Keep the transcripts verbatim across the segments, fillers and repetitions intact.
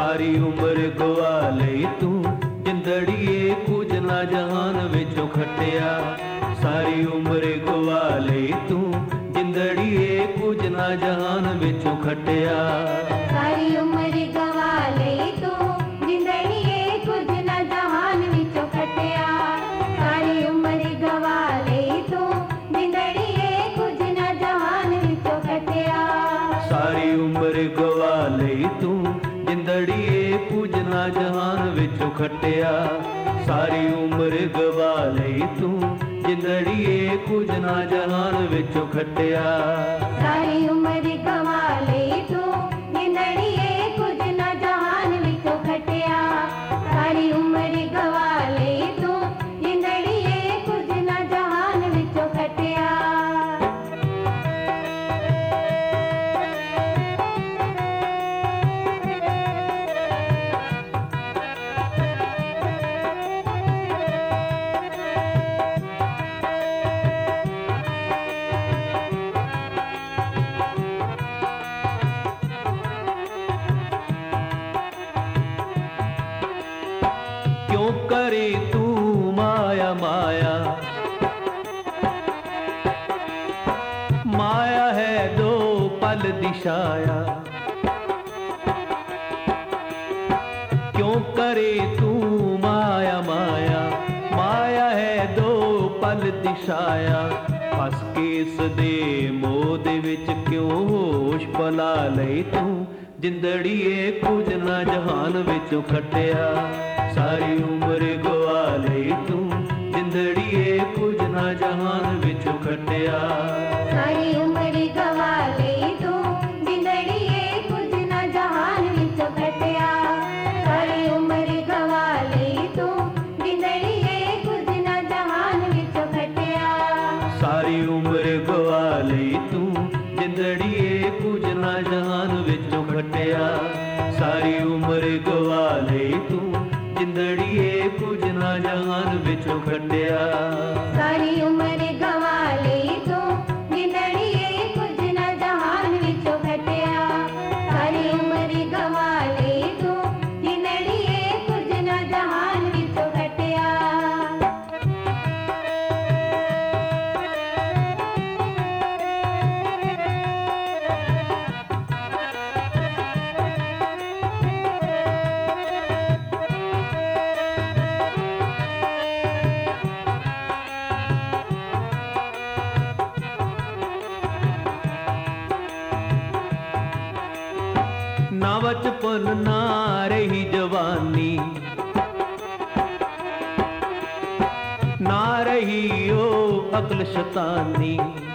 ਸਾਰੀ ਉਮਰ ਗਵਾ ਲਈ ਤੂੰ ਜਿੰਦੜੀਏ, ਕੁਝ ਨਾ ਜਹਾਨ ਵਿੱਚੋਂ ਖੱਟਿਆ। ਸਾਰੀ ਉਮਰ ਗਵਾ ਲਈ ਤੂੰ ਜਿੰਦੜੀਏ, ਕੁਝ ਨਾ ਜਹਾਨ ਵਿੱਚੋਂ ਖੱਟਿਆ। ਸਾਰੀ ਉਮਰ ਗਵਾ ਲਈ ਤੂੰ ਜਿੰਦੜੀਏ, ਕੁਝ ਨਾ ਜਹਾਨ ਵਿੱਚੋਂ ਖੱਟਿਆ। ਸਾਰੀ ਉਮਰ ਗਵਾ ਲਈ ਤੂੰ ਜਿੰਦੜੀਏ, ਕੁਝ ਨਾ ਜਹਾਨ ਵਿੱਚੋਂ ਖੱਟਿਆ। ਸਾਰੀ ਉਮਰ ਗਵਾ ਲਈ ਤੂੰ ਜਿੰਦੜੀਏ, ਕੁਝ ਨਾ ਜਹਾਨ ਵਿੱਚੋਂ ਖੱਟਿਆ। ਸਾਰੀ ਉਮਰ ਗਵਾ ਲਈ ਤੂੰ ਜਿੰਦੜੀਏ, ਕੁਝ ਨਾ ਜਹਾਨ ਵਿੱਚੋਂ ਖੱਟਿਆ। ਸਾਰੀ ਉਮਰ ਗਵਾ ਲਈ ਤੂੰ ਜਿੰਦੜੀਏ, ਕੁਝ ਨਾ ਜਹਾਨ ਵਿੱਚੋਂ ਖੱਟਿਆ। ਸਾਰੀ ਉਮਰ ਗਵਾ ਲਈ ਤੂੰ ਜਿੰਦੜੀਏ, ਕੁਝ ਨਾ ਜਹਾਨ ਵਿੱਚੋਂ ਖੱਟਿਆ। क्यों करे तू माया माया, माया है दो पल दिशाया। क्यों करे तू माया माया, माया है दो पल दिशाया। फस के इस दे मोह दे विच क्यों होश भुला लई तू जिंदड़ीए, कुछ ना जहान विचों खट्टिया। सारी उम्र गवा लई तू जिंदड़ीए, कुछ ना जहान विचों खट्टिया। सारी उम्र गवा लई तू जिंदड़ीए, कुछ ना जहान विचों खट्टिया। सारी उम्र गवा लई तू जिंदड़ीए, कुछ ना जहान विचों खट्टिया। सारी उम्र गवा लई तू जिंदड़ीए, कुछ ना जहान विचों खट्टिया। सारी उम्र गवा लई तू जिंदड़ीए, कुछ ना जहान विचों खट्टिया। सारी उम्र गवा लई तू जिंदड़ीए, कुछ ना जहान विचों खट्टिया। सारी उम्र गवा लई तू जिंदड़ीए, कुछ ना जहान विचों खट्टिया। ना बचपन ना रही जवानी, ना रही ओ अक्ल शैतानी।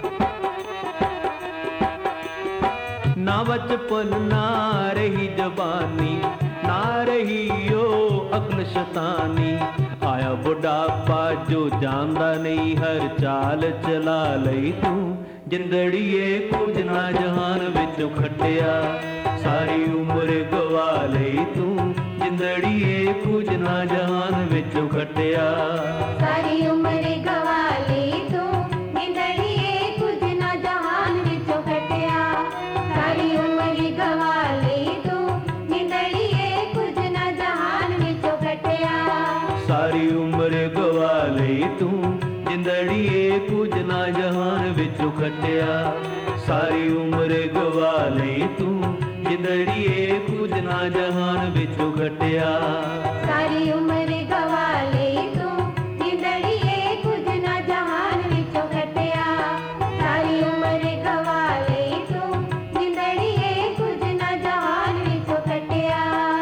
ना बचपन ना रही जवानी, ना रही ओ अक्ल शैतानी। आया बुढ़ापा जो जानदा नहीं, हर चाल चला लई तू जिंदड़ीए, कुछ ना जहान विचों खट्टिया। सारी उम्र गवा लई तू जिंदड़ीए, कुछ ना जहान विचों खट्टिया। सारी उम्र गवा लई तू जिंदड़ीए, कुछ ना जहान विचों खट्टिया। सारी उम्र गवा लई तू जिंदड़ीए, कुछ ना जहान विचों खट्टिया। सारी उम्र गवा लई तू जिंदड़ीए, कुछ ना जहान विचों खट्टिया। सारी उम्र गवा लई तू जिंदड़ीए, कुछ ना जहान विचों खट्टिया। सारी उम्र गवा लई तू जिंदड़ीए, कुछ ना जहान विचों खट्टिया। सारी उम्र गवा लई तू जिंदड़ीए, कुछ ना जहान विचों खट्टिया।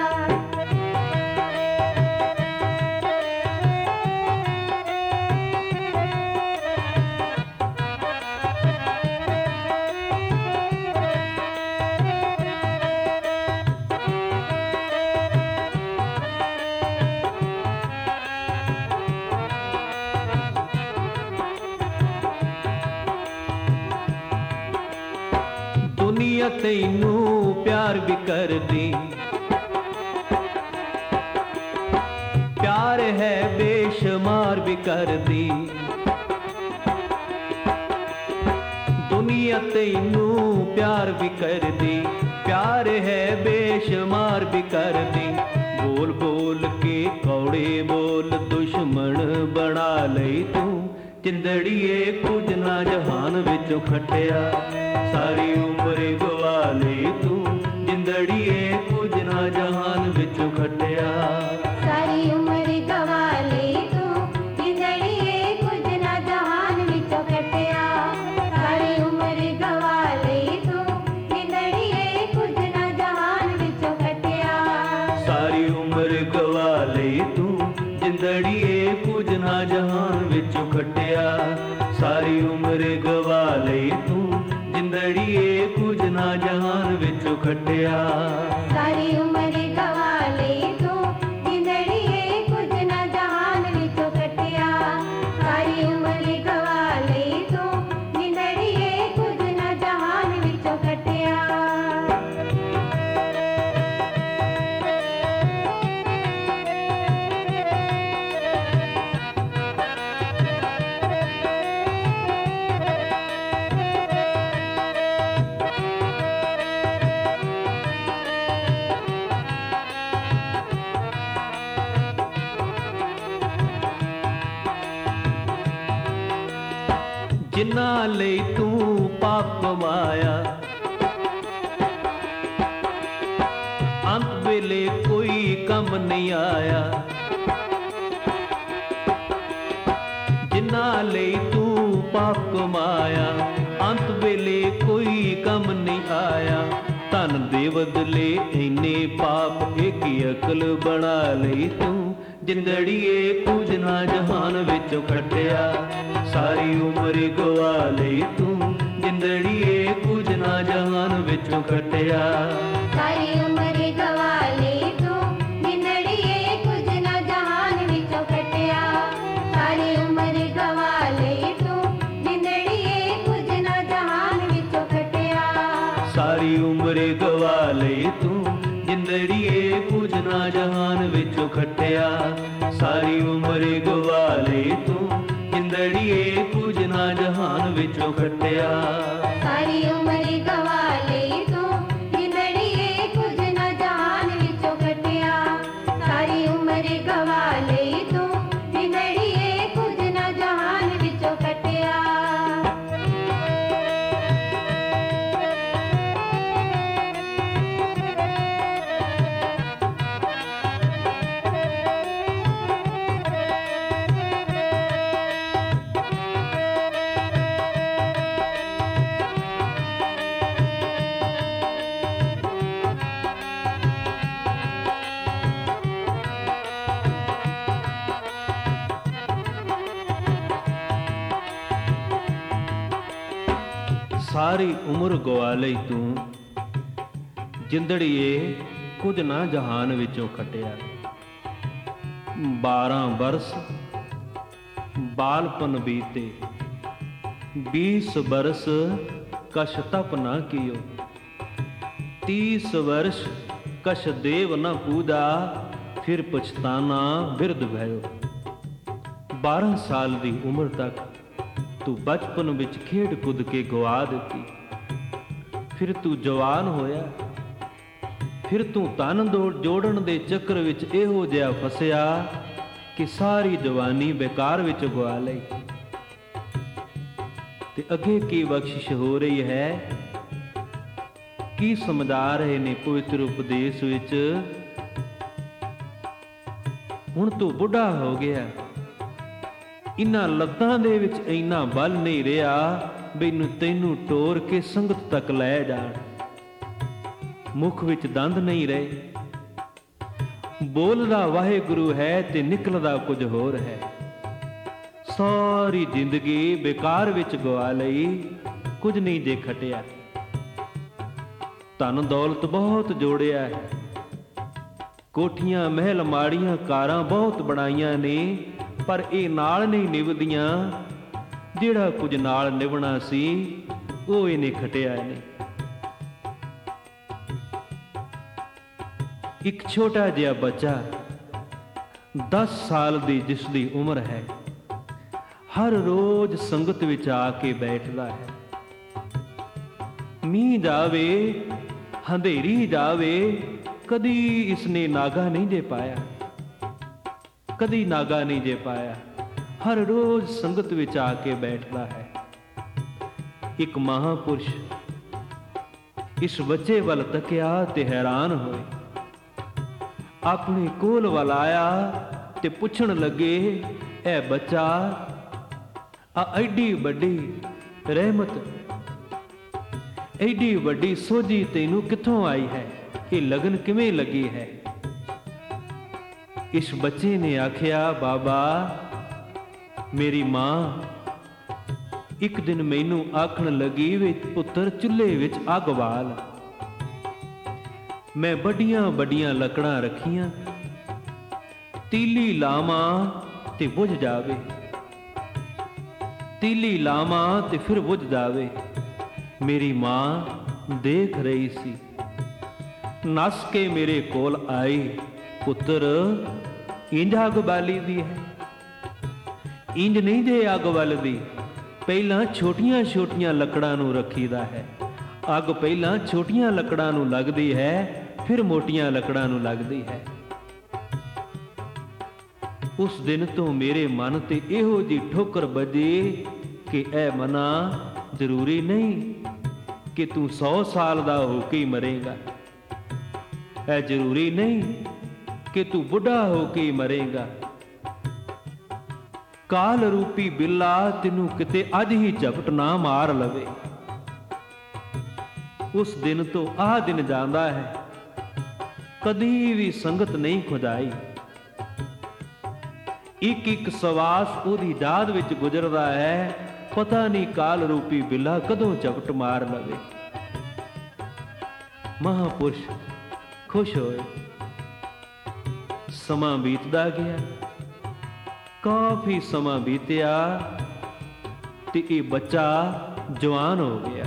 दुनिया तैनू प्यार भी कर दी, प्यार है बेशुमार भी कर दी। दुनिया तैनू प्यार भी कर दी, प्यार है बेशुमार ਬੇਸ਼ੁਮਾਰ ਬਿਕਰਮੀ, ਬੋਲ ਬੋਲ ਕੇ ਕੌੜੇ ਬੋਲ ਦੁਸ਼ਮਣ ਬਣਾ ਲਈ ਤੂੰ। ਜਿੰਦੜੀਏ ਕੁਝ ਨਾ ਜਹਾਨ ਵਿੱਚੋਂ ਖਟਿਆ, ਸਾਰੀ ਉਮਰ ਗਵਾ ਲਈ ਤੂੰ। ਜਿੰਦੜੀਏ ਕੁਝ ਨਾ ਜਹਾਨ ਵਿੱਚੋਂ ਖਟਿਆ, ਸਾਰੀ ਉਮਰ ਗਵਾ ਲਈ ਤੂੰ। ਜਿੰਦੜੀਏ ਕੁਝ ਨਾ ਜਹਾਨ ਵਿੱਚੋਂ ਖਟਿਆ, ਸਾਰੀ ਉਮਰ ਗਵਾ ਲਈ ਤੂੰ। ਜਿੰਦੜੀਏ ਕੁਝ ਨਾ ਜਹਾਨ ਵਿੱਚੋਂ ਖਟਿਆ, ਸਾਰੀ ਉਮਰ ਗਵਾ ਲਈ ਤੂੰ। ਜਿੰਦੜੀਏ ਕੁਝ ਨਾ ਜਹਾਨ ਵਿੱਚੋਂ ਖਟਿਆ, ਸਾਰੀ ਉਮਰ ਗਵਾ ਲਈ ਤੂੰ। ਜਿੰਦੜੀਏ ਕੁਝ ਨਾ ਜਹਾਨ ਵਿੱਚੋਂ ਖਟਿਆ, ਸਾਰੀ ਉਮਰ ਗਵਾ ਲਈ ਤੂੰ। ਜਿੰਦੜੀਏ ਕੁਝ ਨਾ ਜਹਾਨ ਵਿੱਚੋਂ ਖਟਿਆ, ਸਾਰੀ ਉਮਰ ਗਵਾ ਲਈ ਤੂੰ। ਜਿੰਦੜੀਏ ਕੁਝ ਨਾ ਜਹਾਨ ਵਿੱਚੋਂ ਖਟਿਆ। ਜਿਨ੍ਹਾਂ ਲਈ ਤੂੰ ਪਾਪ ਕਮਾਇਆ, ਅੰਤ ਵੇਲੇ ਕੋਈ ਕੰਮ ਨਹੀਂ ਆਇਆ। ਜਿਨ੍ਹਾਂ ਲਈ ਤੂੰ ਪਾਪ ਕਮਾਇਆ, ਅੰਤ ਵੇਲੇ ਕੋਈ ਕੰਮ ਨਹੀਂ ਆਇਆ। ਧਨ ਦੇ ਬਦਲੇ ਇੰਨੇ ਪਾਪ ਇੱਕ ਅਕਲ ਬਣਾ ਲਈ ਤੂੰ। ਜਿੰਦੜੀਏ ਕੁਝ ਨਾ ਜਹਾਨ ਵਿੱਚੋਂ ਖਟਿਆ, ਸਾਰੀ ਉਮਰ ਗਵਾ ਲਈ ਤੂੰ। ਜਿੰਦੜੀਏ ਕੁਝ ਨਾ ਜਹਾਨ ਵਿੱਚੋਂ ਖਟਿਆ, ਸਾਰੀ ਉਮਰ ਗਵਾ ਲਈ ਤੂੰ। ਜਿੰਦੜੀਏ ਕੁਝ ਨਾ ਜਹਾਨ ਵਿੱਚੋਂ ਖਟਿਆ, ਸਾਰੀ ਉਮਰ ਗਵਾ ਲਈ ਤੂੰ। ਜਿੰਦੜੀਏ ਕੁਝ ਨਾ ਜਹਾਨ ਵਿੱਚੋਂ ਖਟਿਆ, ਸਾਰੀ ਉਮਰ ਗਵਾ ਲਈ ਤੂੰ। ਜਿੰਦੜੀਏ ਕੁਝ ਨਾ ਜਹਾਨ ਵਿੱਚੋਂ ਖਟਿਆ, ਸਾਰੀ ਉਮਰ ਗਵਾ ਲਈ ਤੂੰ। ਜਿੰਦੜੀਏ ਕੁਝ ਨਾ ਜਹਾਨ ਵਿੱਚੋਂ ਖਟਿਆ, ਸਾਰੀ ਉਮਰ ਗਵਾ ਲਈ ਤੂੰ। ਜਿੰਦੜੀਏ ਕੁਝ ਨਾ ਜਹਾਨ ਵਿੱਚੋਂ ਖਟਿਆ, ਸਾਰੀ ਉਮਰ ਗਵਾ ਲਈ ਤੂੰ। ਜਿੰਦੜੀਏ ਕੁਝ ਨਾ ਜਹਾਨ ਵਿੱਚੋਂ ਖਟਿਆ। ਸਾਰੀ ਉਮਰ ਗਵਾ ਲਈ ਤੂੰ। ਜਿੰਦੜੀਏ ਕੁਝ ਨਾ ਜਹਾਨ ਵਿੱਚੋਂ ਖਟਿਆ। ਬਾਰਾਂ ਬਰਸ ਬਾਲਪਨ ਬੀਤੇ, बीस बरस कश तप न कियो। तीस वर्ष कश देव न पूजा, फिर पछताना बिरध भयो। बारह साल ਦੀ ਉਮਰ ਤੱਕ ਤੂੰ ਬਚਪਨ ਵਿੱਚ ਖੇਡ ਕੁੱਦ ਕੇ ਗਵਾ ਦਿੱਤੀ। ਫਿਰ ਤੂੰ ਜਵਾਨ ਹੋਇਆ, ਫਿਰ ਤੂੰ ਧਨ ਜੋੜਨ ਦੇ ਚੱਕਰ ਵਿੱਚ ਇਹੋ ਜਿਹਾ ਫਸਿਆ ਕਿ ਸਾਰੀ ਜਵਾਨੀ ਬੇਕਾਰ ਵਿੱਚ ਗਵਾ ਲਈ। ਤੇ ਅੱਗੇ ਕੀ ਬਖਸ਼ਿਸ਼ ਹੋ ਰਹੀ ਹੈ, ਕੀ ਸਮਝਾ ਰਹੇ ਨੇ ਪਵਿੱਤਰ ਉਪਦੇਸ਼ ਵਿੱਚ। ਹੁਣ ਤੂੰ ਬੁੱਢਾ ਹੋ ਗਿਆ, ਇਨ੍ਹਾਂ ਲੱਤਾਂ ਦੇ ਵਿੱਚ ਇੰਨਾ ਬਲ ਨਹੀਂ ਰਿਹਾ ਮੈਨੂੰ ਤੈਨੂੰ ਟੋਰ ਕੇ ਸੰਗਤ ਤੱਕ ਲੈ ਜਾਣ। ਮੁਖ ਵਿੱਚ ਦੰਦ ਨਹੀਂ ਰਹੇ, ਬੋਲਦਾ ਵਾਹਿਗੁਰੂ ਹੈ ਤੇ ਨਿਕਲਦਾ ਕੁਝ ਹੋਰ ਹੈ। ਸਾਰੀ ਜ਼ਿੰਦਗੀ ਬੇਕਾਰ ਵਿੱਚ ਗਵਾ ਲਈ, ਕੁਝ ਨਹੀਂ ਜੇ ਖਟਿਆ। ਧਨ ਦੌਲਤ ਬਹੁਤ ਜੋੜਿਆ ਹੈ, ਕੋਠੀਆਂ ਮਹਿਲ ਮਾੜੀਆਂ ਕਾਰਾਂ ਬਹੁਤ ਬਣਾਈਆਂ ਨੇ, ਪਰ ਇਹ ਨਾਲ ਨਹੀਂ ਨਿਭਦੀਆਂ। ਜਿਹੜਾ ਕੁਝ ਨਾਲ ਨਿਭਣਾ ਸੀ ਉਹ ਇਹਨੇ ਖਟਿਆ ਨਹੀਂ। ਇੱਕ ਛੋਟਾ ਜਿਹਾ ਬੱਚਾ ਦਸ ਸਾਲ ਦੀ ਜਿਸ ਦੀ ਉਮਰ ਹੈ, ਹਰ ਰੋਜ਼ ਸੰਗਤ ਵਿੱਚ ਆ ਕੇ ਬੈਠਦਾ ਹੈ। ਮੀਂਹ ਜਾਵੇ, ਹਨੇਰੀ ਜਾਵੇ, कदी इसने नागा नहीं जे पाया, कदी नागा नहीं जे पाया। हर रोज संगत विच आके बैठता है। एक महापुरुष इस बच्चे वल तकिया ते हैरान होए। अपने कोल वल आया ते पुछण लगे, ए बच्चा आ एडी वड्डी रहमत, एडी वड्डी सोझी तैनू कित्थों आई है? ये लगन किवें लगी है? इस बच्चे ने आखिया, बाबा मेरी मां एक दिन मैनू आखण लगी वे पुत्र चुल्हे विच अग बाल। मैं बड़ियां बड़ियां लकड़ां रखियां, तीली लावां ते बुझ जावे, तीली लावां ते फिर बुझ जावे। मेरी मां देख रही सी, नस के मेरे कोल आई, पुत्र इंज अग बाली दी है? इंज नहीं जे अग बलदी, ਪਹਿਲਾਂ ਛੋਟੀਆਂ ਛੋਟੀਆਂ ਲੱਕੜਾਂ ਨੂੰ ਰੱਖੀਦਾ ਹੈ। ਅੱਗ ਪਹਿਲਾਂ ਛੋਟੀਆਂ ਲੱਕੜਾਂ ਨੂੰ ਲੱਗਦੀ ਹੈ, ਫਿਰ ਮੋਟੀਆਂ ਲੱਕੜਾਂ ਨੂੰ ਲੱਗਦੀ ਹੈ। ਉਸ ਦਿਨ ਤੋਂ ਮੇਰੇ ਮਨ ਤੇ ਇਹੋ ਜਿਹੀ ਠੋਕਰ ਵੱਜੀ ਕਿ ਐ ਮਨਾ, ਜ਼ਰੂਰੀ ਨਹੀਂ ਕਿ ਤੂੰ ਸੌ ਸਾਲ ਦਾ ਹੋ ਕੇ ਹੀ ਮਰੇਗਾ। ਐ ਜ਼ਰੂਰੀ ਨਹੀਂ ਕਿ ਤੂੰ ਬੁੱਢਾ ਹੋ ਕੇ ਹੀ ਮਰੇਗਾ। ਕਾਲ ਰੂਪੀ ਬਿੱਲਾ ਤੈਨੂੰ ਕਿਤੇ ਅੱਜ ਹੀ ਝਪਟ ਨਾ ਮਾਰ ਲਵੇ। ਉਸ ਦਿਨ ਤੋਂ ਆਹ ਦਿਨ ਜਾਂਦਾ ਹੈ, ਕਦੀ ਵੀ ਸੰਗਤ ਨਹੀਂ ਖੁਦਾਈ। ਇੱਕ ਇੱਕ ਸਵਾਸ ਉਹਦੀ ਯਾਦ ਵਿੱਚ ਗੁਜ਼ਰਦਾ ਹੈ, ਪਤਾ ਨਹੀਂ ਕਾਲ ਰੂਪੀ ਬਿੱਲਾ ਕਦੋਂ ਝਪਟ ਮਾਰ ਲਵੇ। ਮਹਾਂਪੁਰਸ਼ ਖੁਸ਼ ਹੋਏ। ਸਮਾਂ ਬੀਤਦਾ ਗਿਆ, ਕਾਫੀ ਸਮਾਂ ਬੀਤਿਆ ਤੇ ਇਹ ਬੱਚਾ ਜਵਾਨ ਹੋ ਗਿਆ।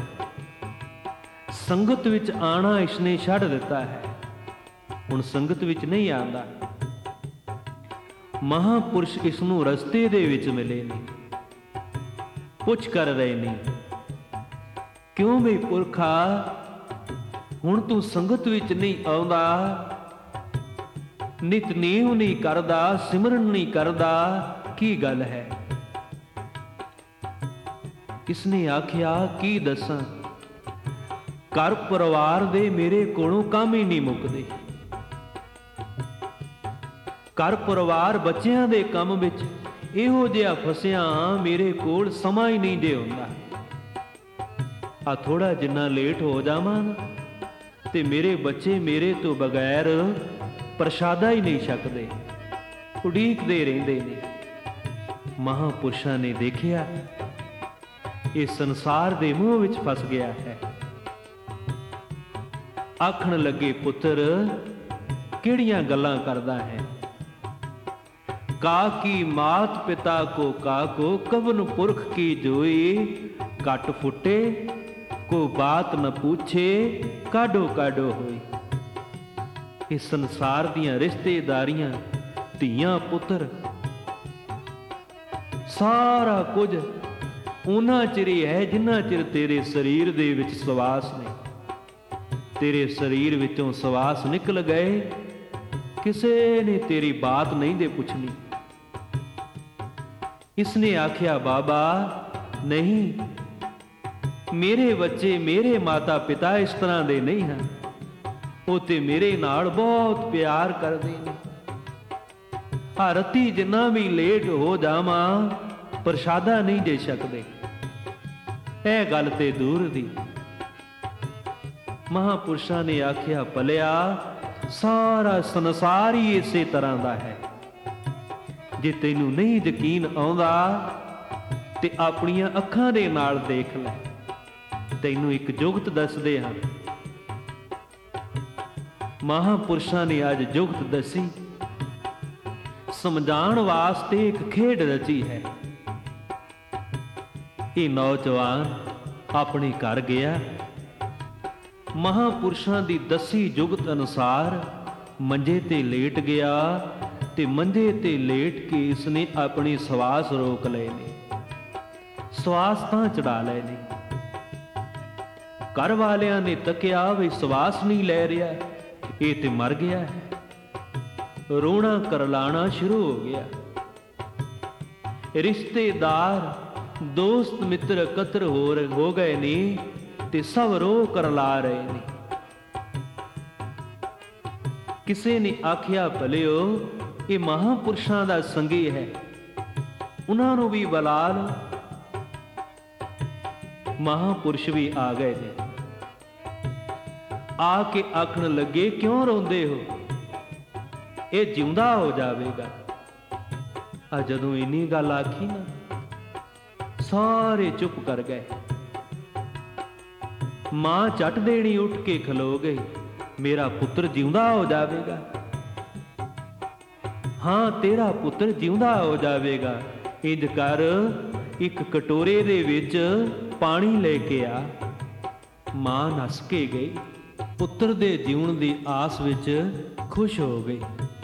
ਸੰਗਤ ਵਿੱਚ ਆਣਾ ਇਸਨੇ ਛੱਡ ਦਿੱਤਾ ਹੈ, ਹੁਣ ਸੰਗਤ ਵਿੱਚ ਨਹੀਂ ਆਉਂਦਾ। ਮਹਾਂਪੁਰਸ਼ ਇਸ ਨੂੰ ਰਸਤੇ ਦੇ ਵਿੱਚ ਮਿਲੇ ਨੇ, ਪੁੱਛ ਕਰ ਰਹੇ ਨੇ, ਕਿਉਂ ਬਈ ਪੁਰਖਾ ਹੁਣ ਤੂੰ ਸੰਗਤ ਵਿੱਚ ਨਹੀਂ ਆਉਂਦਾ, ਨਿਤਨੇਮ ਨਹੀਂ ਕਰਦਾ, ਸਿਮਰਨ ਨਹੀਂ ਕਰਦਾ, ਕੀ ਗੱਲ ਹੈ? ਕਿਸਨੇ ਆਖਿਆ, ਕੀ ਦੱਸਾਂ, ਘਰ ਪਰਿਵਾਰ ਦੇ ਮੇਰੇ ਕੋਲੋਂ ਕੰਮ ਹੀ ਨਹੀਂ ਮੁੱਕਦੇ। ਘਰ ਪਰਿਵਾਰ ਬੱਚਿਆਂ ਦੇ ਕੰਮ ਵਿੱਚ ਇਹੋ ਜਿਹਾ ਫਸਿਆ, ਮੇਰੇ ਕੋਲ ਸਮਾਂ ਹੀ ਨਹੀਂ ਜੇ ਹੁੰਦਾ। ਆ ਥੋੜਾ ਜਿੰਨਾ ਲੇਟ ਹੋ ਜਾਵਾਂ ਤੇ ਮੇਰੇ ਬੱਚੇ ਮੇਰੇ ਤੋਂ ਬਗੈਰ ਪ੍ਰਸ਼ਾਦਾ ਹੀ ਨਹੀਂ ਛਕਦੇ, ਉਡੀਕਦੇ ਰਹਿੰਦੇ ਨੇ। ਮਹਾਂਪੁਰਸ਼ਾਂ ਨੇ ਦੇਖਿਆ ਇਹ ਸੰਸਾਰ ਦੇ ਮੋਹ ਵਿੱਚ ਫਸ ਗਿਆ ਹੈ। ਆਖਣ ਲੱਗੇ, ਪੁੱਤਰ ਕਿਹੜੀਆਂ ਗੱਲਾਂ ਕਰਦਾ ਹੈ? ਕਾ ਕੀ ਮਾਤ ਪਿਤਾ ਕੋ ਕਾ ਕੋ ਕਵਨ ਪੁਰਖ ਕੀ ਜੋਈ, ਘਟ ਫੁੱਟੇ ਕੋ ਬਾਤ ਨ ਪੁੱਛੇ, ਕਾਢੋ ਕਾਢੋ ਹੋਈ। ਇਹ ਸੰਸਾਰ ਦੀਆਂ ਰਿਸ਼ਤੇਦਾਰੀਆਂ, ਧੀਆਂ ਪੁੱਤਰ, ਸਾਰਾ ਕੁਝ ਉਹਨਾਂ ਚਿਰ ਹੈ ਜਿੰਨਾ ਚਿਰ ਤੇਰੇ ਸਰੀਰ ਦੇ ਵਿੱਚ ਸਵਾਸ ਨੇ। ਤੇਰੇ ਸਰੀਰ ਵਿੱਚੋਂ ਸਵਾਸ ਨਿਕਲ ਗਏ, ਕਿਸੇ ਨੇ ਤੇਰੀ ਬਾਤ ਨਹੀਂ ਦੇ ਪੁੱਛਣੀ। ਇਸਨੇ ਆਖਿਆ, ਬਾਬਾ ਨਹੀਂ, ਮੇਰੇ ਬੱਚੇ, ਮੇਰੇ ਮਾਤਾ ਪਿਤਾ ਇਸ ਤਰ੍ਹਾਂ ਦੇ ਨਹੀਂ ਹਨ। ਉਹ ਤੇ ਮੇਰੇ ਨਾਲ ਬਹੁਤ ਪਿਆਰ ਕਰਦੇ ਨੇ। ਆ ਰਤੀ ਜਿੰਨਾ ਵੀ ਲੇਟ ਹੋ ਜਾਵਾਂ, ਪ੍ਰਸ਼ਾਦਾ ਨਹੀਂ ਦੇ ਸਕਦੇ। ਇਹ ਗੱਲ ਤੇ ਦੂਰ ਦੀ। ਮਹਾਂਪੁਰਸ਼ਾਂ ਨੇ ਆਖਿਆ, ਭਲਿਆ ਸਾਰਾ ਸੰਸਾਰ ਹੀ ਇਸੇ ਤਰ੍ਹਾਂ ਦਾ ਹੈ। ਜੇ ਤੈਨੂੰ ਨਹੀਂ ਯਕੀਨ ਆਉਂਦਾ ਤੇ ਆਪਣੀਆਂ ਅੱਖਾਂ ਦੇ ਨਾਲ ਦੇਖ ਲੈ। ਤੈਨੂੰ ਇੱਕ ਜੁਗਤ ਦੱਸਦੇ ਹਾਂ। ਮਹਾਂਪੁਰਸ਼ਾਂ ਨੇ ਅੱਜ ਜੁਗਤ ਦੱਸੀ, ਸਮਝਾਉਣ ਵਾਸਤੇ ਇੱਕ ਖੇਡ ਰਚੀ ਹੈ। ਇਹ ਨੌਜਵਾਨ ਆਪਣੇ ਘਰ ਗਿਆ, ਮਹਾਂਪੁਰਸ਼ਾਂ ਦੀ ਦੱਸੀ ਜੁਗਤ ਅਨੁਸਾਰ ਮੰਜੇ ਤੇ ਲੇਟ ਗਿਆ ਤੇ ਮੰਜੇ ਤੇ ਲੇਟ ਕੇ ਇਸਨੇ ਆਪਣੇ ਸਵਾਸ ਰੋਕ ਲਏ ਨੇ, ਸਵਾਸ ਤਾਂ ਚੜਾ ਲਏ ਨੇ। ਘਰ ਵਾਲਿਆਂ ਨੇ ਤੱਕਿਆ ਵੀ ਸਵਾਸ ਨਹੀਂ ਲੈ ਰਿਹਾ, ਇਹ ਤੇ ਮਰ ਗਿਆ ਹੈ। ਰੋਣਾ ਕਰਲਾਣਾ ਸ਼ੁਰੂ ਹੋ ਗਿਆ। ਰਿਸ਼ਤੇਦਾਰ ਦੋਸਤ ਮਿੱਤਰ ਇਕੱਤਰ ਹੋ ਹੋ ਗਏ ਨੇ ਤੇ ਸਭ ਰੋ ਕਰਲਾ ਰਹੇ ਨੇ। ਕਿਸੇ ਨੇ ਆਖਿਆ, ਭਲਿਓ ਇਹ ਮਹਾਂਪੁਰਸ਼ਾਂ ਦਾ ਸੰਗੀ ਹੈ, ਉਹਨਾਂ ਨੂੰ ਵੀ ਬੁਲਾ ਲਓ। ਮਹਾਂਪੁਰਸ਼ ਵੀ ਆ ਗਏ ਨੇ। ਆ ਕੇ ਆਖਣ ਲੱਗੇ, ਕਿਉਂ ਰੋਂਦੇ ਹੋ? ਇਹ ਜਿਉਂਦਾ ਹੋ ਜਾਵੇਗਾ। ਆ ਜਦੋਂ ਇੰਨੀ ਗੱਲ ਆਖੀ ਨਾ, ਸਾਰੇ ਚੁੱਪ ਕਰ ਗਏ। ਮਾਂ ਝੱਟ ਦੇਣੀ ਉੱਠ ਕੇ ਖਲੋ ਗਈ, ਮੇਰਾ ਪੁੱਤਰ ਜਿਉਂਦਾ ਹੋ ਜਾਵੇਗਾ। ਹਾਂ, ਤੇਰਾ ਪੁੱਤਰ ਜਿਉਂਦਾ ਹੋ ਜਾਵੇਗਾ। ਇੰਜ ਕਰ, ਇੱਕ ਕਟੋਰੇ ਦੇ ਵਿੱਚ ਪਾਣੀ ਲੈ ਕੇ ਆ। ਮਾਂ ਨੱਸ ਕੇ ਗਈ, ਪੁੱਤਰ ਦੇ ਜਿਉਣ ਦੀ ਆਸ ਵਿੱਚ ਖੁਸ਼ ਹੋ ਗਈ।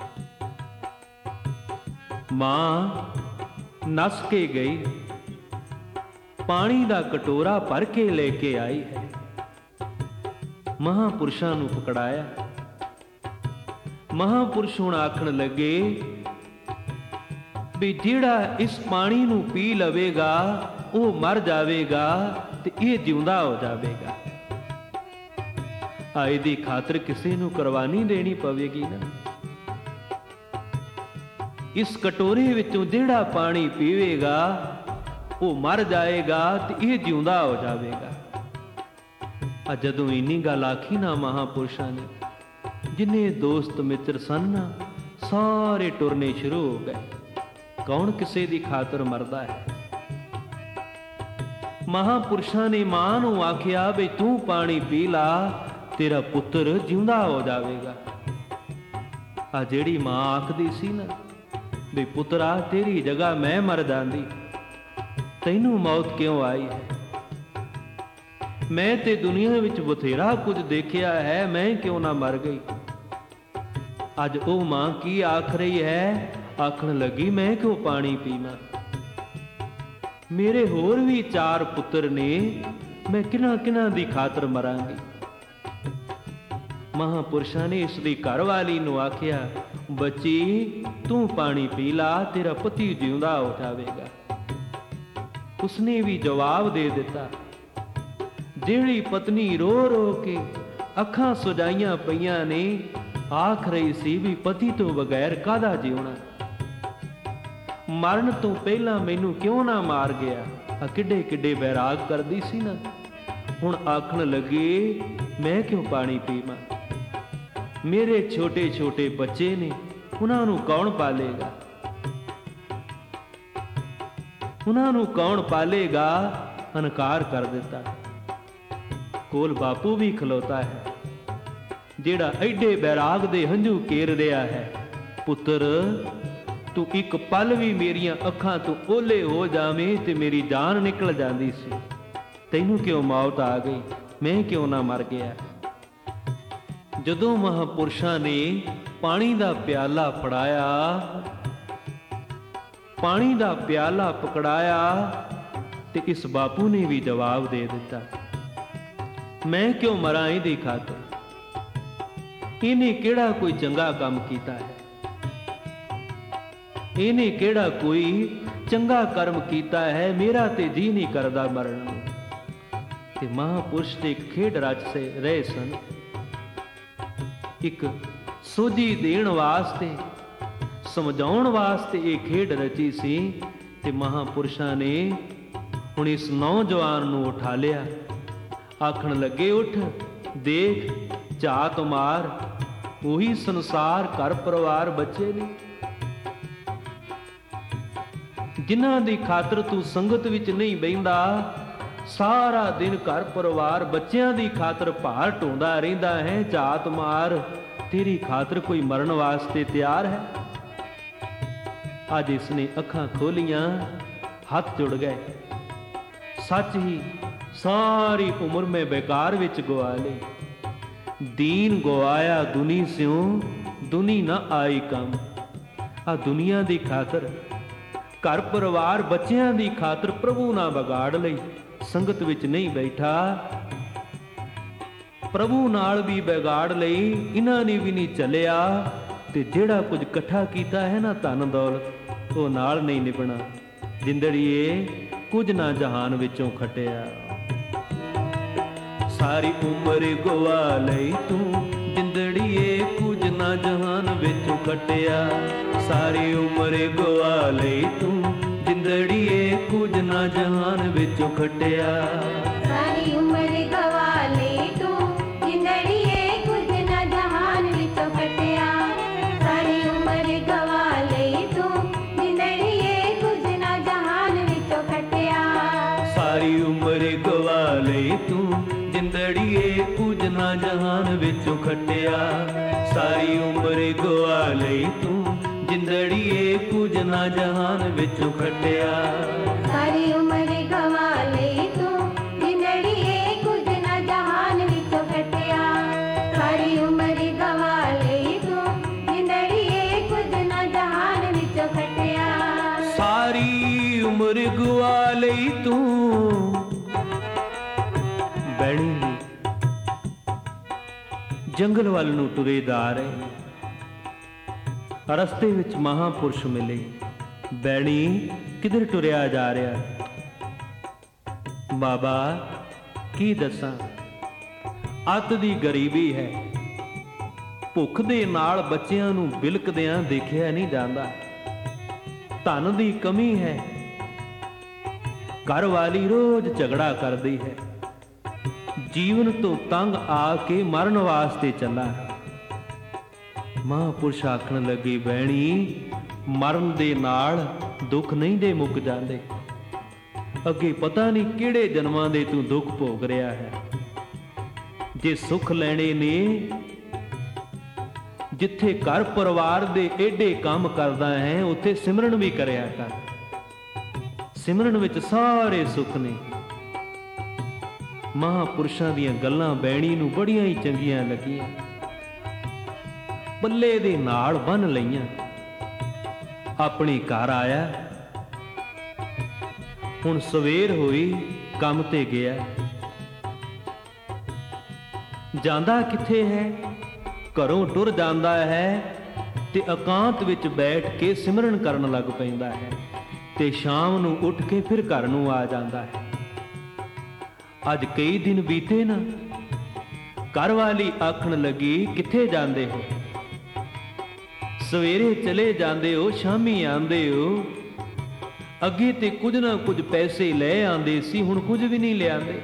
ਮਾਂ ਨੱਸ ਕੇ ਗਈ, ਪਾਣੀ ਦਾ ਕਟੋਰਾ ਭਰ ਕੇ ਲੈ ਕੇ ਆਈ ਹੈ। ਮਹਾਂਪੁਰਸ਼ਾਂ ਨੂੰ ਪਕੜਾਇਆ। ਮਹਾਂਪੁਰਸ਼ ਹੁਣ ਆਖਣ ਲੱਗੇ ਵੀ ਜਿਹੜਾ ਇਸ ਪਾਣੀ ਨੂੰ ਪੀ ਲਵੇਗਾ ਉਹ ਮਰ ਜਾਵੇਗਾ ਤੇ ਇਹ ਜਿਉਂਦਾ ਹੋ ਜਾਵੇਗਾ। ਆਏ ਦੀ ਖਾਤਰ ਕਿਸੇ ਨੂੰ ਕੁਰਬਾਨੀ ਦੇਣੀ ਪਵੇਗੀ ਨਾ। ਇਸ ਕਟੋਰੇ ਵਿੱਚੋਂ ਜਿਹੜਾ ਪਾਣੀ ਪੀਵੇਗਾ ਉਹ ਮਰ ਜਾਏਗਾ ਤੇ ਇਹ ਜਿਉਂਦਾ ਹੋ ਜਾਵੇਗਾ। ਆ ਜਦੋਂ ਇੰਨੀ ਗੱਲ ਆਖੀ ਨਾ ਮਹਾਂਪੁਰਸ਼ਾਂ ਨੇ, ਜਿੰਨੇ ਦੋਸਤ ਮਿੱਤਰ ਸਨ ਨਾ, ਸਾਰੇ ਟੁਰਨੇ ਸ਼ੁਰੂ ਹੋ ਗਏ। ਕੌਣ ਕਿਸੇ ਦੀ ਖਾਤਰ ਮਰਦਾ ਹੈ? ਮਹਾਂਪੁਰਸ਼ਾਂ ਨੇ ਮਾਂ ਨੂੰ ਆਖਿਆ ਵੀ ਤੂੰ ਪਾਣੀ ਪੀ ਲਾ, ਤੇਰਾ ਪੁੱਤਰ ਜਿਉਂਦਾ ਹੋ ਜਾਵੇਗਾ। ਆ ਜਿਹੜੀ ਮਾਂ ਆਖਦੀ ਸੀ ਨਾ ਵੀ ਪੁੱਤਰਾ ਤੇਰੀ ਜਗ੍ਹਾ ਮੈਂ ਮਰ ਜਾਂਦੀ, ਤੈਨੂੰ ਮੌਤ ਕਿਉਂ ਆਈ ਹੈ? ਮੈਂ ਤੇ ਦੁਨੀਆ ਵਿੱਚ ਬਥੇਰਾ ਕੁਝ ਦੇਖਿਆ ਹੈ, ਮੈਂ ਕਿਉਂ ਨਾ ਮਰ ਗਈ? ਅੱਜ ਉਹ ਮਾਂ ਕੀ ਆਖ ਰਹੀ ਹੈ? ਆਖਣ ਲੱਗੀ, ਮੈਂ ਕਿਉਂ ਪਾਣੀ ਪੀਵਾਂ? ਮੇਰੇ ਹੋਰ ਵੀ ਚਾਰ ਪੁੱਤਰ ਨੇ, ਮੈਂ ਕਿਹਨਾਂ ਕਿਹਨਾਂ ਦੀ ਖਾਤਰ ਮਰਾਂਗੀ? ਮਹਾਂਪੁਰਸ਼ਾਂ ਨੇ ਇਸ ਦੀ ਘਰਵਾਲੀ ਨੂੰ ਆਖਿਆ, ਬੱਚੀ ਤੂੰ ਪਾਣੀ ਪੀ ਲਾ, ਤੇਰਾ ਪਤੀ ਜਿਉਂਦਾ ਹੋ ਜਾਵੇਗਾ। ਉਸਨੇ ਵੀ ਜਵਾਬ ਦੇ ਦਿੱਤਾ। ਜਿਹੜੀ ਪਤਨੀ ਰੋ ਰੋ ਕੇ ਅੱਖਾਂ ਸੁਜਾਈਆਂ ਪਈਆਂ ਨੇ, ਆਖ ਰਹੀ ਸੀ ਵੀ ਪਤੀ ਤੋਂ ਬਗੈਰ ਕਾਹਦਾ ਜਿਉਣਾ? ਮਰਨ ਤੋਂ ਪਹਿਲਾਂ ਮੈਨੂੰ ਕਿਉਂ ਨਾ ਮਾਰ ਗਿਆ? ਆ ਕਿੱਡੇ ਕਿੱਡੇ ਬੈਰਾਗ ਕਰਦੀ ਸੀ ਨਾ। ਹੁਣ ਆਖਣ ਲੱਗੇ, ਮੈਂ ਕਿਉਂ ਪਾਣੀ ਪੀਵਾਂ? ਮੇਰੇ ਛੋਟੇ ਛੋਟੇ ਬੱਚੇ ਨੇ, ਉਹਨਾਂ ਨੂੰ ਕੌਣ ਪਾਲੇਗਾ? ਉਹਨਾਂ ਨੂੰ ਕੌਣ ਪਾਲੇਗਾ? ਇਨਕਾਰ ਕਰ ਦਿੱਤਾ। ਕੋਲ ਬਾਪੂ ਵੀ ਖਲੋਤਾ ਹੈ, ਜਿਹੜਾ ਐਡੇ ਬੈਰਾਗ ਦੇ ਹੰਝੂ ਕੇਰ ਰਿਹਾ ਹੈ। ਪੁੱਤਰ ਤੂੰ ਇੱਕ ਪਲ ਵੀ ਮੇਰੀਆਂ ਅੱਖਾਂ ਤੋਂ ਓਲੇ ਹੋ ਜਾਵੇਂ ਤੇ ਮੇਰੀ ਜਾਨ ਨਿਕਲ ਜਾਂਦੀ ਸੀ। ਤੈਨੂੰ ਕਿਉਂ ਮੌਤ ਆ ਗਈ? ਮੈਂ ਕਿਉਂ ਨਾ ਮਰ ਗਿਆ? ਜਦੋਂ ਮਹਾਂਪੁਰਸ਼ਾਂ ਨੇ ਪਾਣੀ ਦਾ ਪਿਆਲਾ ਫੜਾਇਆ, ਪਾਣੀ ਦਾ ਪਿਆਲਾ ਪਕੜਾਇਆ ਤੇ ਇਸ ਬਾਪੂ ਨੇ ਵੀ ਜਵਾਬ ਦੇ ਦਿੱਤਾ, ਮੈਂ ਕਿਉਂ ਮਰਾਂ ਇਹਦੀ ਖਾਤਰ? ਇਹਨੇ ਕਿਹੜਾ ਕੋਈ ਚੰਗਾ ਕੰਮ ਕੀਤਾ ਹੈ? ਇਹਨੇ ਕਿਹੜਾ ਕੋਈ ਚੰਗਾ ਕਰਮ ਕੀਤਾ ਹੈ? ਮੇਰਾ ਤੇ ਜੀ ਨਹੀਂ ਕਰਦਾ ਮਰਨ ਨੂੰ। ਤੇ ਮਹਾਂਪੁਰਸ਼ ਤੇ ਖੇਡ ਰਚ ਸੇ ਰਹੇ ਸਨ। ਇੱਕ ਸੋਝੀ ਦੇਣ ਵਾਸਤੇ, ਸਮਝਾਉਣ ਵਾਸਤੇ ਇਹ ਖੇਡ ਰਚੀ ਸੀ। ਤੇ ਮਹਾਂਪੁਰਸ਼ਾਂ ਨੇ ਹੁਣ ਇਸ ਨੌਜਵਾਨ ਨੂੰ ਉਠਾ ਲਿਆ। ਆਖਣ ਲੱਗੇ, ਉੱਠ ਦੇਖ, ਝਾਤ ਮਾਰ, ਉਹੀ ਸੰਸਾਰ, ਘਰ ਪਰਿਵਾਰ, ਬੱਚੇ ਨੇ ਜਿਨ੍ਹਾਂ ਦੀ ਖਾਤਰ ਤੂੰ ਸੰਗਤ ਵਿੱਚ ਨਹੀਂ ਬਹਿੰਦਾ। ਸਾਰਾ ਦਿਨ ਘਰ ਪਰਿਵਾਰ, ਬੱਚਿਆਂ ਦੀ ਖਾਤਰ ਭਾਰ ਢੋਂਦਾ ਰਹਿੰਦਾ ਹੈ। ਝਾਤ ਮਾਰ, ਤੇਰੀ ਖਾਤਰ ਕੋਈ ਮਰਨ ਵਾਸਤੇ ਤਿਆਰ ਹੈ? ਅੱਜ ਇਸਨੇ ਅੱਖਾਂ ਖੋਲੀਆਂ, ਹੱਥ ਜੁੜ ਗਏ। ਸੱਚ ਹੀ ਸਾਰੀ ਉਮਰ ਮੈਂ ਬੇਕਾਰ ਵਿੱਚ ਗਵਾ ਲਈ। ਦੀਨ ਗਵਾਇਆ ਦੁਨੀ ਸਿਉ, ਦੁਨੀ ਨਾ ਆਈ ਕੰਮ। ਆ ਦੁਨੀਆ ਦੀ ਖਾਤਰ, ਘਰ ਪਰਿਵਾਰ, ਬੱਚਿਆਂ ਦੀ ਖਾਤਰ ਪ੍ਰਭੂ ਨਾ ਵਿਗਾੜ ਲਈ। ਸੰਗਤ ਵਿੱਚ ਨਹੀਂ ਬੈਠਾ, ਪ੍ਰਭੂ ਨਾਲ ਵੀ ਵਿਗਾੜ ਲਈ, ਇਹਨਾਂ ਨੇ ਵੀ ਨਹੀਂ ਚੱਲਿਆ। ਤੇ ਜਿਹੜਾ ਕੁਝ ਇਕੱਠਾ ਕੀਤਾ ਹੈ ਨਾ ਧਨ ਦੌਲਤ, ਉਹ ਨਾਲ ਨਹੀਂ ਨਿਭਣਾ। ਜਿੰਦੜੀਏ ਕੁਝ ਨਾ ਜਹਾਨ ਵਿੱਚੋਂ ਖਟਿਆ। ਸਾਰੀ ਉਮਰ ਗਵਾ ਲਈ ਤੂੰ ਜਿੰਦੜੀਏ, ਕੁਝ ਨਾ ਜਹਾਨ ਵਿੱਚੋਂ ਖਟਿਆ। ਸਾਰੀ ਉਮਰ ਗਵਾ ਲਈ ਤੂੰ ਜਿੰਦੜੀਏ, ਕੁਝ ਨਾ ਜਹਾਨ ਵਿੱਚੋਂ ਖਟਿਆ। ਸਾਰੀ ਉਮਰ ਗਵਾ ਲਈ ਤੂੰ ਜਿੰਦੜੀਏ, ਕੁਝ ਨਾ ਜਹਾਨ ਵਿੱਚੋਂ ਖਟਿਆ। ਸਾਰੀ ਉਮਰ ਗਵਾ ਲਈ ਤੂੰ ਜਿੰਦੜੀਏ, ਕੁਝ ਨਾ ਜਹਾਨ ਵਿੱਚੋਂ ਖਟਿਆ। ਸਾਰੀ ਉਮਰ ਗਵਾ ਲਈ ਤੂੰ ਜਿੰਦੜੀਏ, ਕੁਝ ਨਾ ਜਹਾਨ ਵਿੱਚੋਂ ਖਟਿਆ। ਸਾਰੀ ਉਮਰ ਗਵਾ ਲਈ ਤੂੰ ਜਿੰਦੜੀਏ, ਕੁਝ ਨਾ ਜਹਾਨ ਵਿੱਚੋਂ ਖਟਿਆ। ਸਾਰੀ ਉਮਰ ਗਵਾ ਲਈ ਤੂੰ ਜਿੰਦੜੀਏ, ਕੁਝ ਨਾ ਜਹਾਨ ਵਿੱਚੋਂ ਖਟਿਆ। ਸਾਰੀ ਉਮਰ ਗਵਾ ਲਈ ਤੂੰ ਜਿੰਦੜੀਏ, ਕੁਝ ਨਾ ਜਹਾਨ ਵਿੱਚੋਂ ਖਟਿਆ। ਸਾਰੀ ਉਮਰ ਗਵਾ ਲਈ ਤੂੰ। ਬੈਣੀ ਜੰਗਲ ਵੱਲ ਨੂੰ ਤੁਰੇ ਜਾ ਰਹੇ। ਰਸਤੇ ਵਿੱਚ ਮਹਾਂਪੁਰਸ਼ ਮਿਲੇ। ਬੈਣੀ ਕਿਧਰ ਟੁਰਿਆ ਜਾ ਰਿਹਾ? ਬਾਬਾ ਕੀ ਦੱਸਾਂ, ਅੱਤ ਦੀ ਗਰੀਬੀ ਹੈ। ਭੁੱਖ ਦੇ ਨਾਲ ਬੱਚਿਆਂ ਨੂੰ ਬਿਲਕਦਿਆਂ ਦੇਖਿਆ ਨਹੀਂ ਜਾਂਦਾ। ਧਨ ਦੀ ਕਮੀ ਹੈ। ਘਰ ਵਾਲੀ ਰੋਜ਼ ਝਗੜਾ ਕਰਦੀ ਹੈ। ਜੀਵਨ ਤੋਂ ਤੰਗ ਆ ਕੇ ਮਰਨ ਵਾਸਤੇ ਚੱਲਾ। ਮਹਾਂਪੁਰਸ਼ ਆਖਣ ਲੱਗੇ, ਬੈਣੀ ਮਰਨ ਦੇ ਨਾਲ ਦੁੱਖ ਨਹੀਂ ਦੇ ਮੁੱਕ ਜਾਂਦੇ। ਅੱਗੇ ਪਤਾ ਨਹੀਂ ਕਿਹੜੇ ਜਨਮਾਂ ਦੇ ਤੂੰ ਦੁੱਖ ਭੋਗ ਰਿਹਾ ਹੈ। ਜੇ ਸੁੱਖ ਲੈਣੇ ਨੇ, ਜਿੱਥੇ ਘਰ ਪਰਿਵਾਰ ਦੇ ਏਡੇ ਕੰਮ ਕਰਦਾ ਹੈ, ਉੱਥੇ ਸਿਮਰਨ ਵੀ ਕਰਿਆ ਕਰ। ਸਿਮਰਨ ਵਿੱਚ ਸਾਰੇ ਸੁੱਖ ਨੇ। ਮਹਾਂਪੁਰਸ਼ਾਂ ਦੀਆਂ ਗੱਲਾਂ ਬੈਣੀ ਨੂੰ ਬੜੀਆਂ ਹੀ ਚੰਗੀਆਂ ਲੱਗੀਆਂ। ਪੱਲੇ ਦੇ ਨਾਲ ਬੰਨ ਲਈਆਂ। ਆਪਣੇ ਘਰ ਆਇਆ। ਹੁਣ ਸਵੇਰ ਹੋਈ, ਕੰਮ ਤੇ ਗਿਆ। ਜਾਂਦਾ ਕਿੱਥੇ ਹੈ? ਘਰੋਂ ਟੁਰ ਜਾਂਦਾ ਹੈ ਤੇ ਇਕਾਂਤ ਵਿੱਚ ਬੈਠ ਕੇ ਸਿਮਰਨ ਕਰਨ ਲੱਗ ਪੈਂਦਾ ਹੈ। ਤੇ ਸ਼ਾਮ ਨੂੰ ਉੱਠ ਕੇ ਫਿਰ ਘਰ ਨੂੰ ਆ ਜਾਂਦਾ ਹੈ। ਅੱਜ ਕਈ ਦਿਨ ਬੀਤੇ ਨਾ। ਘਰ ਵਾਲੀ ਆਖਣ ਲੱਗੀ, ਕਿੱਥੇ ਜਾਂਦੇ ਹੋ? ਸਵੇਰੇ ਚਲੇ ਜਾਂਦੇ ਹੋ, ਸ਼ਾਮੀ ਆਉਂਦੇ ਹੋ। ਅੱਗੇ ਤੇ ਕੁਝ ਨਾ ਕੁਝ ਪੈਸੇ ਲੈ ਆਉਂਦੇ ਸੀ, ਹੁਣ ਕੁਝ ਵੀ ਨਹੀਂ ਲਿਆਂਦੇ।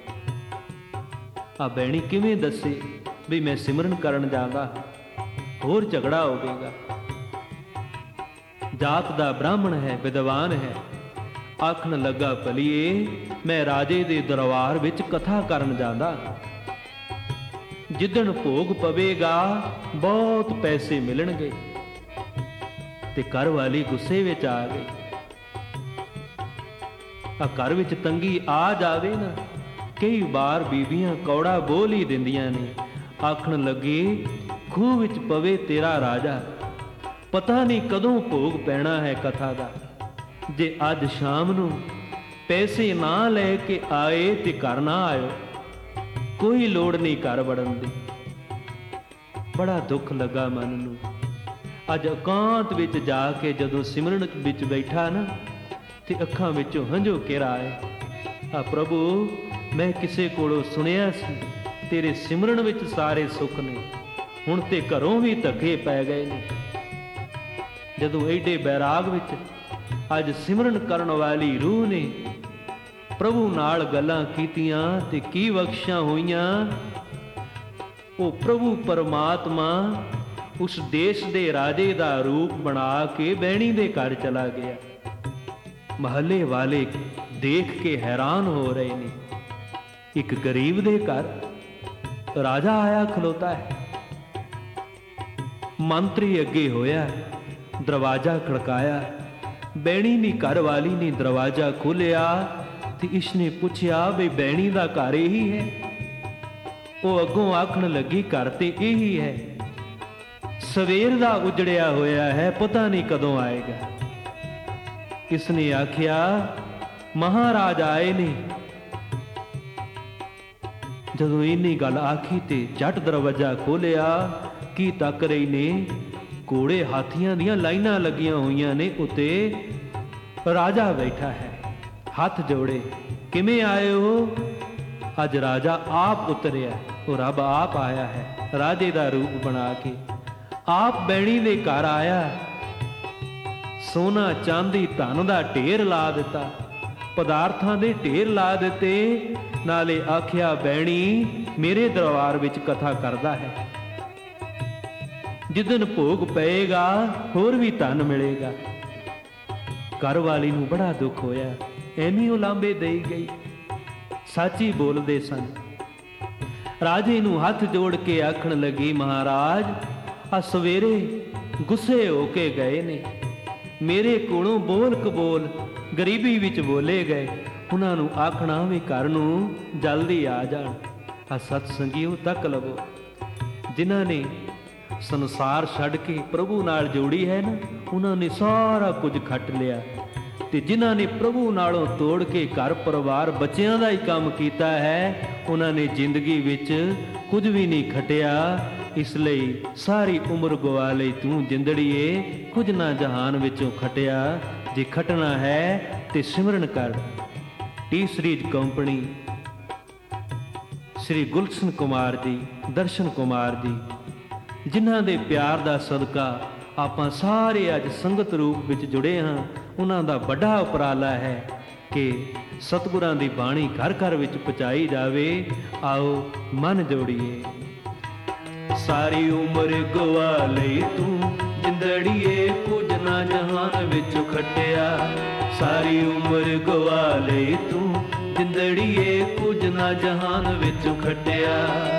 ਆ ਬੈਣੀ ਕਿਵੇਂ ਦੱਸੇ ਵੀ ਮੈਂ ਸਿਮਰਨ ਕਰਨ ਜਾਂਦਾ, ਹੋਰ ਝਗੜਾ ਹੋਵੇਗਾ। ਜਾਤ ਦਾ ਬ੍ਰਾਹਮਣ ਹੈ, ਵਿਦਵਾਨ ਹੈ। ਆਖਣ ਲੱਗਾ, ਭਲੀਏ ਮੈਂ ਰਾਜੇ ਦੇ ਦਰਬਾਰ ਵਿੱਚ ਕਥਾ ਕਰਨ ਜਾਂਦਾ। ਜਿੱਦਣ ਭੋਗ ਪਵੇਗਾ ਬਹੁਤ ਪੈਸੇ ਮਿਲਣਗੇ। ਤੇ ਘਰ ਵਾਲੀ ਗੁੱਸੇ ਵਿੱਚ ਆ ਗਈ। ਆ ਘਰ ਵਿੱਚ ਤੰਗੀ ਆ ਜਾਵੇ ਨਾ, ਕਈ ਵਾਰ ਬੀਬੀਆਂ ਕੌੜਾ ਬੋਲ ਹੀ ਦਿੰਦੀਆਂ ਨੇ। ਆਖਣ ਲੱਗੇ, ਖੂਹ ਵਿੱਚ ਪਵੇ ਤੇਰਾ ਰਾਜਾ, ਪਤਾ ਨਹੀਂ ਕਦੋਂ ਭੋਗ ਪੈਣਾ ਹੈ ਕਥਾ ਦਾ। ਜੇ ਅੱਜ ਸ਼ਾਮ ਨੂੰ ਪੈਸੇ ਨਾ ਲੈ ਕੇ ਆਏ ਤੇ ਘਰ ਨਾ ਆਇਓ। ਕੋਈ ਲੋੜ ਨਹੀਂ ਘਰ ਵੜਨ ਦੀ। ਬੜਾ ਦੁੱਖ ਲੱਗਾ ਮਨ ਨੂੰ। ਅੱਜ ਇਕਾਂਤ ਵਿੱਚ ਜਾ ਕੇ ਜਦੋਂ ਸਿਮਰਨ ਵਿੱਚ ਬੈਠਾ ਨਾ, ਤੇ ਅੱਖਾਂ ਵਿੱਚੋਂ ਹੰਝੂ ਘੇਰ ਆਏ। ਆ ਪ੍ਰਭੂ, ਮੈਂ ਕਿਸੇ ਕੋਲੋਂ ਸੁਣਿਆ ਸੀ ਤੇਰੇ ਸਿਮਰਨ ਵਿੱਚ ਸਾਰੇ ਸੁੱਖ ਨੇ, ਹੁਣ ਤੇ ਘਰੋਂ ਵੀ ਧੱਕੇ ਪੈ ਗਏ ਨੇ। ਜਦੋਂ ਐਡੇ ਬੈਰਾਗ ਵਿੱਚ ਅੱਜ ਸਿਮਰਨ ਕਰਨ ਵਾਲੀ ਰੂਹ ਨੇ ਪ੍ਰਭੂ ਨਾਲ ਗੱਲਾਂ ਕੀਤੀਆਂ ਤੇ ਕੀ ਬਖਸ਼ਾਂ ਹੋਈਆਂ। ਉਹ ਪ੍ਰਭੂ ਪਰਮਾਤਮਾ ਉਸ ਦੇਸ਼ ਦੇ ਰਾਜੇ ਦਾ ਰੂਪ ਬਣਾ ਕੇ ਬੈਣੀ ਦੇ ਘਰ ਚਲਾ ਗਿਆ। ਮਹੱਲੇ ਵਾਲੇ ਦੇਖ ਕੇ ਹੈਰਾਨ ਹੋ ਰਹੇ ਨੇ। ਇੱਕ ਗਰੀਬ ਦੇ ਘਰ ਰਾਜਾ ਆਇਆ ਖਲੋਤਾ ਹੈ। ਮੰਤਰੀ ਅੱਗੇ ਹੋਇਆ, ਦਰਵਾਜ਼ਾ ਖੜਕਾਇਆ। ਬੈਣੀ ਦੀ ਘਰ ਵਾਲੀ ਨੇ ਦਰਵਾਜ਼ਾ ਖੋਲ੍ਹਿਆ ਤੇ ਇਸਨੇ ਪੁੱਛਿਆ ਵੀ ਬੈਣੀ ਦਾ ਘਰ ਇਹੀ ਹੈ? ਉਹ ਅੱਗੋਂ ਆਖਣ ਲੱਗੀ, ਘਰ ਤੇ ਇਹੀ ਹੈ, ਸਵੇਰ ਦਾ ਉਜੜਿਆ ਹੋਇਆ ਹੈ, ਪਤਾ ਨਹੀਂ ਕਦੋਂ ਆਏਗਾ। ਇਸਨੇ ਆਖਿਆ, ਮਹਾਰਾਜ ਆਏ ਨੇ। ਜਦੋਂ ਇੰਨੀ ਗੱਲ ਆਖੀ ਤੇ ਝਟ ਦਰਵਾਜ਼ਾ ਖੋਲਿਆ। ਕੀ ਤੱਕ ਰਹੀ ਨੇ? ਘੋੜੇ ਹਾਥੀਆਂ ਦੀਆਂ ਲਾਈਨਾਂ ਲੱਗੀਆਂ ਹੋਈਆਂ ਨੇ, ਉੱਤੇ ਰਾਜਾ ਬੈਠਾ ਹੈ, ਹੱਥ ਜੋੜੇ। ਕਿਵੇਂ ਆਏ ਹੋ? ਅੱਜ ਰਾਜਾ ਆਪ ਉਤਰਿਆ, ਉਹ ਰੱਬ ਆਪ ਆਇਆ ਹੈ ਰਾਜੇ ਦਾ ਰੂਪ ਬਣਾ ਕੇ, ਆਪ ਬੈਣੀ ਦੇ ਘਰ ਆਇਆ। ਸੋਨਾ ਚਾਂਦੀ ਧਨ ਦਾ ਢੇਰ ਲਾ ਦਿੱਤਾ, ਪਦਾਰਥਾਂ ਦੇ ਢੇਰ ਲਾ ਦਿੱਤੇ। ਨਾਲੇ ਆਖਿਆ ਬੈਣੀ ਮੇਰੇ ਦਰਬਾਰ ਵਿੱਚ ਕਥਾ ਕਰਦਾ ਹੈ, ਜਿੱਦਣ ਭੋਗ ਪਏਗਾ ਹੋਰ ਵੀ ਧਨ ਮਿਲੇਗਾ। ਘਰ ਵਾਲੀ ਨੂੰ ਬੜਾ ਦੁੱਖ ਹੋਇਆ, ਐਵੇਂ ਉਹ ਲਾਂਬੇ ਦੇਈ ਗਈ। ਸੱਚੀ ਬੋਲਦੇ ਸਨ। ਰਾਜੇ ਨੂੰ ਹੱਥ ਜੋੜ ਕੇ ਆਖਣ ਲੱਗੀ, ਮਹਾਰਾਜ ਆ ਸਵੇਰੇ ਗੁੱਸੇ ਹੋ ਕੇ ਗਏ ਨੇ, ਮੇਰੇ ਕੋਲੋਂ ਬੋਲ ਕਬੋਲ ਗਰੀਬੀ ਵਿੱਚ ਬੋਲੇ ਗਏ। ਉਹਨਾਂ ਨੂੰ ਆਖਣਾ ਵੀ ਘਰ ਨੂੰ ਜਲਦੀ ਆ ਜਾਣ। ਆ ਸਤ ਸੰਗੀਓ ਤੱਕ ਲਵੋ, ਜਿਨ੍ਹਾਂ ਨੇ ਸੰਸਾਰ ਛੱਡ ਕੇ ਪ੍ਰਭੂ ਨਾਲ ਜੋੜੀ ਹੈ ਨਾ, ਉਹਨਾਂ ਨੇ ਸਾਰਾ ਕੁਝ ਖੱਟ ਲਿਆ। ਤੇ ਜਿਨ੍ਹਾਂ ਨੇ ਪ੍ਰਭੂ ਨਾਲੋਂ ਤੋੜ ਕੇ ਘਰ ਪਰਿਵਾਰ ਬੱਚਿਆਂ ਦਾ ਹੀ ਕੰਮ ਕੀਤਾ ਹੈ, ਉਹਨਾਂ ਨੇ ਜ਼ਿੰਦਗੀ ਵਿੱਚ ਕੁਝ ਵੀ ਨਹੀਂ ਖਟਿਆ। ਇਸ ਲਈ ਸਾਰੀ ਉਮਰ ਗਵਾ ਲਈ ਤੂੰ ਜਿੰਦੜੀਏ, ਕੁਝ ਨਾ ਜਹਾਨ ਵਿੱਚੋਂ ਖਟਿਆ। ਜੇ ਖਟਣਾ ਹੈ ਤੇ ਸਿਮਰਨ ਕਰ। T series company, Shri Gulshan Kumar ji, Darshan Kumar ji, ਜਿਨ੍ਹਾਂ ਦੇ ਪਿਆਰ ਦਾ ਸਦਕਾ ਆਪਾਂ ਸਾਰੇ ਅੱਜ ਸੰਗਤ ਰੂਪ ਵਿੱਚ ਜੁੜੇ ਹਾਂ, ਉਹਨਾਂ ਦਾ ਵੱਡਾ ਉਪਰਾਲਾ ਹੈ ਕਿ ਸਤਿਗੁਰਾਂ ਦੀ ਬਾਣੀ ਘਰ ਘਰ ਵਿੱਚ ਪਹੁੰਚਾਈ ਜਾਵੇ। ਆਓ ਮਨ ਜੋੜੀਏ। ਸਾਰੀ ਉਮਰ ਗਵਾ ਲਈ ਤੂੰ ਜਿੰਦੜੀਏ, ਕੁਝ ਨਾ ਜਹਾਨ ਵਿੱਚ ਖਟਿਆ। ਸਾਰੀ ਉਮਰ ਗਵਾ ਲਈ ਤੂੰ ਜਿੰਦੜੀਏ, ਕੁਝ ਨਾ ਜਹਾਨ ਵਿੱਚ ਖਟਿਆ।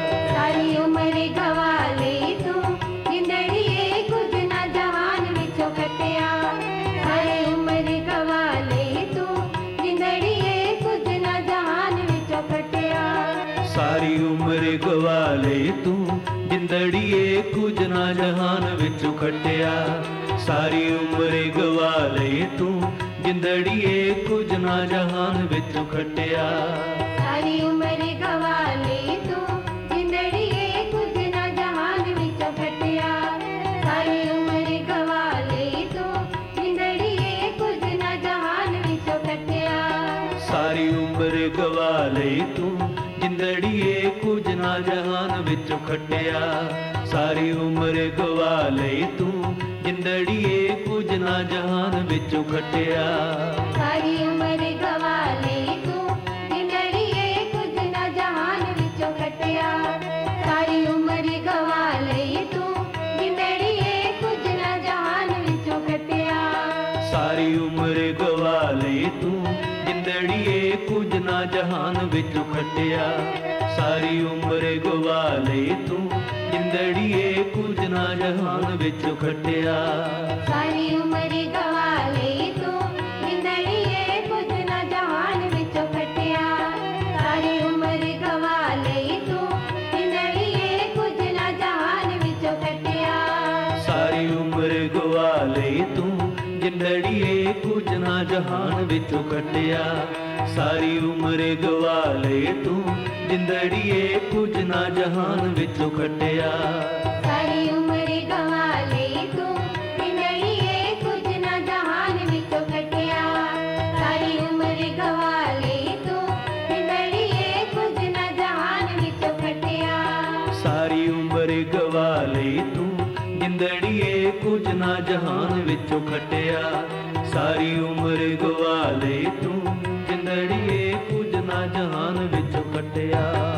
ਸਾਰੀ ਉਮਰ ਗਵਾ ਲਈ ਤੂੰ ਜਿੰਦੜੀਏ, ਕੁਝ ਨਾ ਜਹਾਨ ਵਿੱਚੋਂ ਖਟਿਆ। ਸਾਰੀ ਉਮਰ ਗਵਾ ਲਈ ਤੂੰ ਜਿੰਦੜੀਏ, ਕੁਝ ਨਾ ਜਹਾਨ ਵਿੱਚੋਂ ਖਟਿਆ। ਸਾਰੀ ਉਮਰ ਗਵਾ ਲਈ ਤੂੰ ਜਿੰਦੜੀਏ, ਕੁਝ ਨਾ ਜਹਾਨ ਵਿੱਚੋਂ ਖਟਿਆ। ਸਾਰੀ ਉਮਰ ਗਵਾ ਲਈ ਤੂੰ ਜਿੰਦੜੀਏ, ਕੁਝ ਨਾ ਜਹਾਨ ਵਿੱਚੋਂ ਖਟਿਆ। ਸਾਰੀ ਉਮਰ ਗਵਾ ਲਈ ਤੂੰ ਜਿੰਦੜੀਏ, ਕੁਝ ਨਾ ਜਹਾਨ ਵਿੱਚੋਂ ਖਟਿਆ। ਸਾਰੀ ਉਮਰ ਗਵਾ ਲਈ ਤੂੰ ਜਿੰਦੜੀਏ, ਕੁਝ ਨਾ ਜਹਾਨ ਵਿੱਚੋਂ ਖਟਿਆ। ਸਾਰੀ ਉਮਰ ਗਵਾ ਲਈ ਤੂੰ ਜਿੰਦੜੀਏ, ਕੁਝ ਨਾ ਜਹਾਨ ਵਿੱਚੋਂ ਖਟਿਆ। ਸਾਰੀ ਉਮਰ ਗਵਾ ਲਈ ਤੂੰ ਜਿੰਦੜੀਏ, ਕੁਝ ਨਾ ਜਹਾਨ ਵਿੱਚੋਂ ਖਟਿਆ। ਸਾਰੀ ਉਮਰ ਗਵਾ ਲਈ ਤੂੰ ਜਿੰਦੜੀਏ, ਕੁਝ ਨਾ ਜਹਾਨ ਵਿੱਚੋਂ ਖਟਿਆ। ਸਾਰੀ ਉਮਰ ਗਵਾ ਲਈ ਤੂੰ ਜਿੰਦੜੀਏ, ਕੁਝ ਨਾ ਜਹਾਨ ਵਿੱਚੋਂ ਖਟਿਆ। ਸਾਰੀ ਉਮਰ ਗਵਾ ਲਈ ਤੂੰ ਜਿੰਦੜੀਏ, ਕੁਝ ਨਾ ਜਹਾਨ ਵਿੱਚੋਂ ਖਟਿਆ। ਸਾਰੀ ਉਮਰ ਗਵਾ ਲਈ ਤੂੰ ਜਿੰਦੜੀਏ, ਕੁਝ ਨਾ ਜਹਾਨ ਵਿੱਚੋਂ ਖਟਿਆ। ਸਾਰੀ ਉਮਰ ਗਵਾ ਲਈ ਤੂੰ ਜਿੰਦੜੀਏ, ਕੁਝ ਨਾ ਜਹਾਨ ਵਿੱਚੋਂ ਖਟਿਆ। ਸਾਰੀ ਉਮਰ ਗਵਾ ਲਈ ਤੂੰ ਜਿੰਦੜੀਏ, ਕੁਝ ਨਾ ਜਹਾਨ ਵਿੱਚੋਂ ਖਟਿਆ। ਸਾਰੀ ਉਮਰ ਗਵਾ ਲਈ ਤੂੰ ਜਿੰਦੜੀਏ, ਕੁਝ ਨਾ ਜਹਾਨ ਵਿੱਚੋਂ ਖਟਿਆ। ਸਾਰੀ ਉਮਰ ਗਵਾ ਲਈ ਤੂੰ ਜਿੰਦੜੀਏ, ਕੁਝ ਨਾ ਜਹਾਨ ਵਿੱਚੋਂ ਖਟਿਆ। ਸਾਰੀ ਉਮਰ ਗਵਾ ਲਈ ਤੂੰ ਜਿੰਦੜੀਏ, ਕੁਝ ਨਾ ਜਹਾਨ ਵਿੱਚੋਂ ਖਟਿਆ। ਸਾਰੀ ਉਮਰ ਗਵਾ ਲਈ ਤੂੰ ਜਿੰਦੜੀਏ, ਕੁਝ ਨਾ ਜਹਾਨ ਵਿੱਚੋਂ ਖਟਿਆ। ਸਾਰੀ ਉਮਰ ਗਵਾ ਲਈ ਤੂੰ ਜਿੰਦੜੀਏ, ਕੁਝ ਨਾ ਜਹਾਨ ਵਿੱਚੋਂ ਖਟਿਆ। ਸਾਰੀ ਉਮਰ ਗਵਾ ਲਈ ਤੂੰ ਜਿੰਦੜੀਏ, ਕੁਝ ਨਾ ਜਹਾਨ ਵਿੱਚੋਂ ਖਟਿਆ।